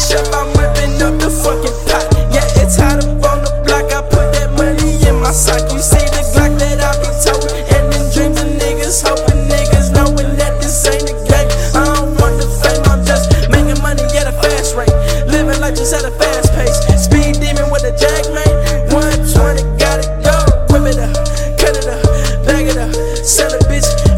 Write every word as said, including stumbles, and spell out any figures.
chef, I'm whipping up the fucking pot. Yeah, it's hot up on the block. I put that money in my sock. You see the Glock that I be toting, and then dreams of niggas hoping niggas knowing that this ain't a game. I don't want the fame, I'm just making money at a fast rate, living life just at a fast pace. Speed demon with a jag, man. one twenty, got it, go. Whip it up, cut it up, bag it up, sell it, bitch.